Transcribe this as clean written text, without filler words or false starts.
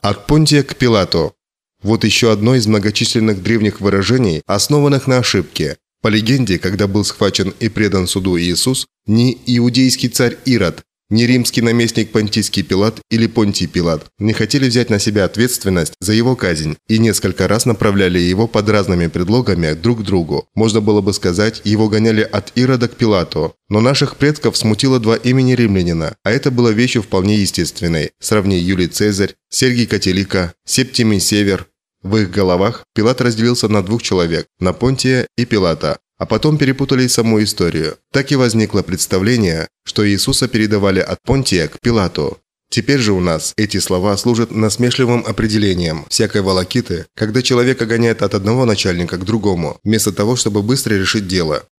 От Понтия к Пилату. Вот еще одно из многочисленных древних выражений, основанных на ошибке. По легенде, когда был схвачен и предан суду Иисус, ни иудейский царь Ирод, ни римский наместник Понтийский Пилат или Понтий Пилат не хотели взять на себя ответственность за его казнь и несколько раз направляли его под разными предлогами друг к другу. Можно было бы сказать, его гоняли от Ирода к Пилату. Но наших предков смутило два имени римлянина, а это было вещью вполне естественной. Сравни Юлий Цезарь, Сергий Катилика, Септимий Север. В их головах Пилат разделился на двух человек – на Понтия и Пилата. А потом перепутали и саму историю. Так и возникло представление, что Иисуса передавали от Понтия к Пилату. Теперь же у нас эти слова служат насмешливым определением всякой волокиты, когда человека гоняют от одного начальника к другому, вместо того, чтобы быстро решить дело.